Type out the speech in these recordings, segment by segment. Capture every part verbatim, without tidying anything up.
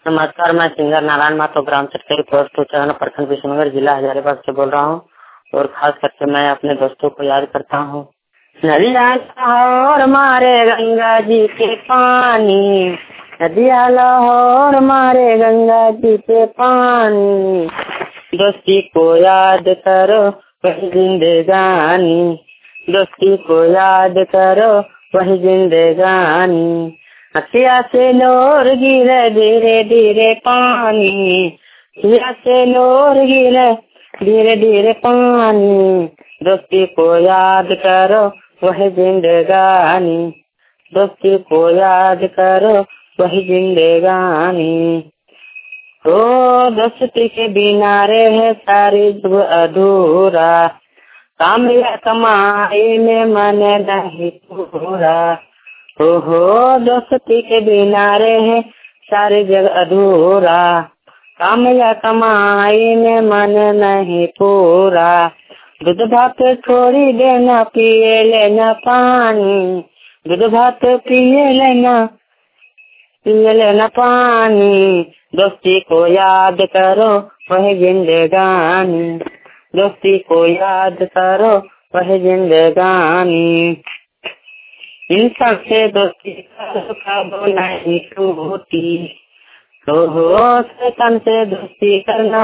नमस्कार, मैं सिंगर नारायण माथुर ग्राम चटकेरी पोस्ट उच्चारण प्रखंड विष्णुनगर जिला हजारीबाग से बोल रहा हूँ। और खास करके मैं अपने दोस्तों को याद करता हूँ। नदिया लाहौर मारे गंगा जी के पानी, नदिया लाहौर मारे गंगा जी के पानी, दोस्ती को याद करो वही जिंदगानी, दोस्ती को याद करो वही जिंदगानी। अखिया से नोर गिरे धीरे धीरे पानी, अखिया से नोर गिरे धीरे धीरे पानी, दोस्ती को याद करो वही जिंदगानी, दोस्ती को याद करो वही जिंदगानी। ओ दोस्ती के बिना रहे सारी दुआ अधूरा, काम या कमाई में मन नहीं पूरा। ओहो दोस्ती के बिना रहे सारी जग अधूरा, काम या कमाई में मन नहीं पूरा। दूध भात थोड़ी देना पिए लेना पानी, दूध भात पिए लेना पिए लेना पानी, दोस्ती को याद करो वही जिंदगानी, दोस्ती को याद करो वही जिंदगानी। इंसान से दोस्ती करो नहीं टूटी, हो हो शैतान से दोस्ती करना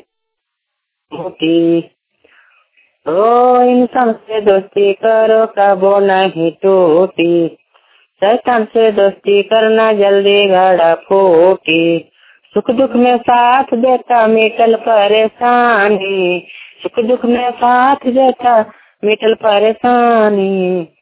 टूटी। ओ इंसान से दोस्ती करो कबो नहीं टूटी, शैतान से दोस्ती करना जल्दी घड़ा फूटी। सुख दुख में साथ देता मिटल परेशानी, सुख दुख में साथ देता मिटल परेशानी,